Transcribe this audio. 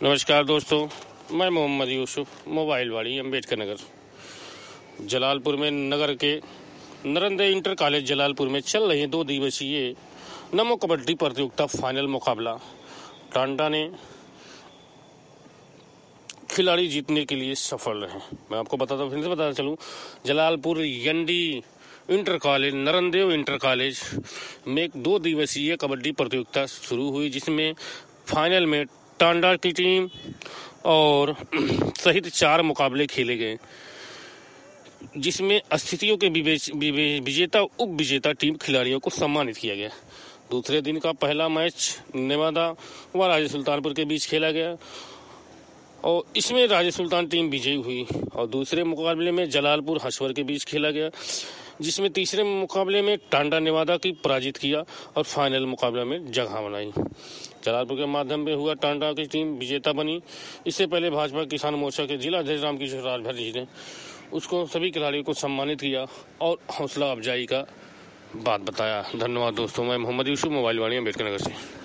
नमस्कार दोस्तों, मैं मोहम्मद यूसुफ, मोबाइल वाड़ी, अम्बेडकर नगर, जलालपुर में नगर के नरेंद्र इंटर कॉलेज जलालपुर में चल रही 2 दिवसीय नमो कबड्डी प्रतियोगिता फाइनल मुकाबला टांडा ने खिलाड़ी जीतने के लिए सफल रहे। मैं आपको बताता फिर से बताता चलूँ, जलालपुर यंडी inter college, Narendra inter college में 2 दिवसीय कबड्डी प्रतियोगिता शुरू हुई, जिसमें फाइनल में टांडा की टीम और सहित 4 मुकाबले खेले गए, जिसमें स्थितियों के विजेता उप विजेता टीम खिलाड़ियों को सम्मानित किया गया। दूसरे दिन का पहला मैच नेवादा व राजे सुल्तानपुर के बीच खेला गया और इसमें राजे सुल्तान टीम विजयी हुई और दूसरे मुकाबले में जलालपुर हसवर के बीच खेला गया, जिसमें तीसरे मुकाबले में टांडा नेवादा की पराजित किया और फाइनल मुकाबले में जगह बनाई। जलालपुर के माध्यम से हुआ टांडा की टीम विजेता बनी। इससे पहले भाजपा किसान मोर्चा के जिला अध्यक्ष रामकिशोर राजभर जी ने उसको सभी खिलाड़ियों को सम्मानित किया और हौसला अफजाई का बात बताया। धन्यवाद दोस्तों, मैं मोहम्मद यूसुफ, मोबाइल वाणी, अम्बेडकर नगर से।